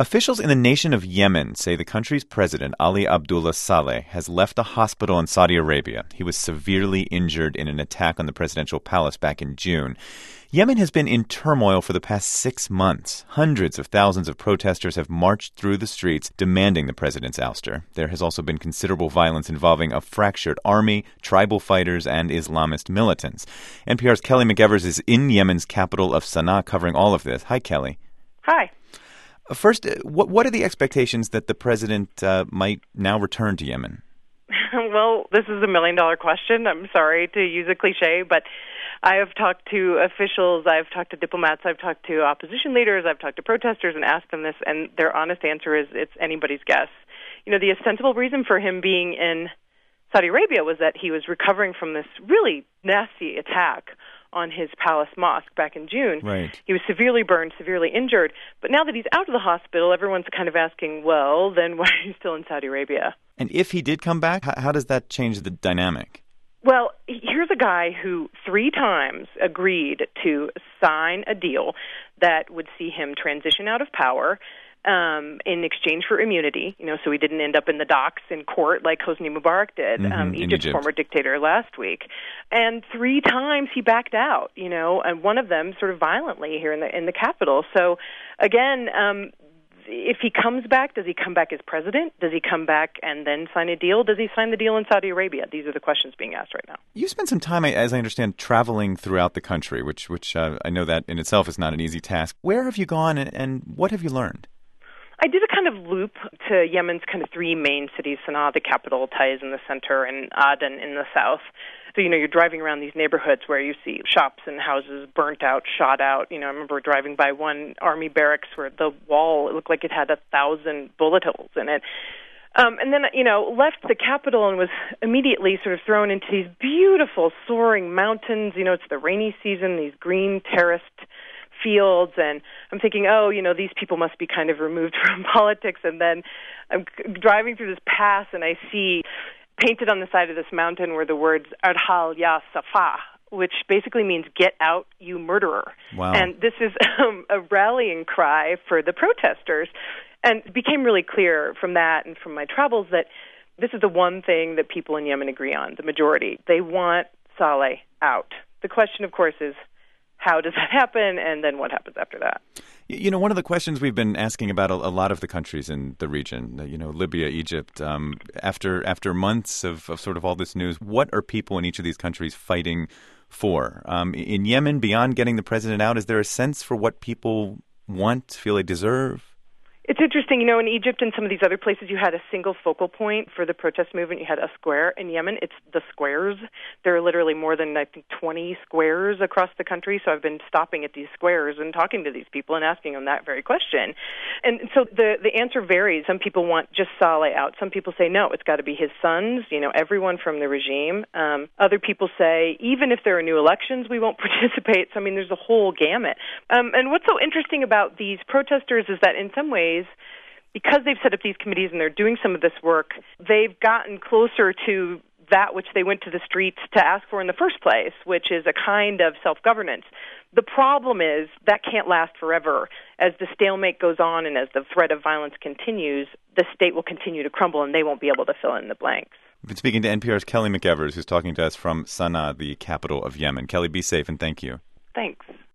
Officials in the nation of Yemen say the country's president, Ali Abdullah Saleh, has left a hospital in Saudi Arabia. He was severely injured in an attack on the presidential palace back in June. Yemen has been in turmoil for the past 6 months. Hundreds of thousands of protesters have marched through the streets demanding the president's ouster. There has also been considerable violence involving a fractured army, tribal fighters, and Islamist militants. NPR's Kelly McEvers is in Yemen's capital of Sana'a covering all of this. Hi, Kelly. Hi. First, what are the expectations that the president might now return to Yemen? Well, this is $1 million question. I'm sorry to use a cliche, but I have talked to officials, I've talked to diplomats, I've talked to opposition leaders, I've talked to protesters and asked them this, and their honest answer is it's anybody's guess. You know, the ostensible reason for him being in Saudi Arabia was that he was recovering from this really nasty attack on his palace mosque back in June. Right. He was severely burned, severely injured. But now that he's out of the hospital, everyone's kind of asking, well, then why are you still in Saudi Arabia? And if he did come back, how does that change the dynamic? Well, here's a guy who 3 times agreed to sign a deal that would see him transition out of power in exchange for immunity, so he didn't end up in the docks in court like Hosni Mubarak did, Egypt's former dictator, last week. And 3 times he backed out, and one of them sort of violently here in the capital. So, again, if he comes back, does he come back as president? Does he come back and then sign a deal? Does he sign the deal in Saudi Arabia? These are the questions being asked right now. You spent some time, as I understand, traveling throughout the country, which I know that in itself is not an easy task. Where have you gone and what have you learned? I did a kind of loop to Yemen's kind of 3 main cities, Sana'a, the capital, Taiz in the center, and Aden in the south. So, you're driving around these neighborhoods where you see shops and houses burnt out, shot out. I remember driving by one army barracks where the wall, it looked like it had 1,000 bullet holes in it. And then, left the capital and was immediately sort of thrown into these beautiful soaring mountains. It's the rainy season, these green terraced fields, and I'm thinking, these people must be kind of removed from politics. And then I'm driving through this pass, and I see painted on the side of this mountain were the words "Arhal ya Safa," which basically means "Get out, you murderer." Wow. And this is a rallying cry for the protesters. And it became really clear from that and from my travels that this is the one thing that people in Yemen agree on, the majority. They want Saleh out. The question, of course, is how does that happen, and then what happens after that? One of the questions we've been asking about a lot of the countries in the region, Libya, Egypt, after months of sort of all this news, what are people in each of these countries fighting for? In Yemen, beyond getting the president out, is there a sense for what people want, feel they deserve? It's interesting, in Egypt and some of these other places, you had a single focal point for the protest movement. You had a square. In Yemen, it's the squares. There are literally more than, 20 squares across the country. So I've been stopping at these squares and talking to these people and asking them that very question. And so the answer varies. Some people want just Saleh out. Some people say, no, it's got to be his sons, everyone from the regime. Other people say, even if there are new elections, we won't participate. So, there's a whole gamut. And what's so interesting about these protesters is that in some ways, because they've set up these committees and they're doing some of this work, they've gotten closer to that which they went to the streets to ask for in the first place, which is a kind of self-governance. The problem is that can't last forever. As the stalemate goes on and as the threat of violence continues, the state will continue to crumble and they won't be able to fill in the blanks. We've been speaking to NPR's Kelly McEvers, who's talking to us from Sana'a, the capital of Yemen. Kelly, be safe and thank you. Thanks.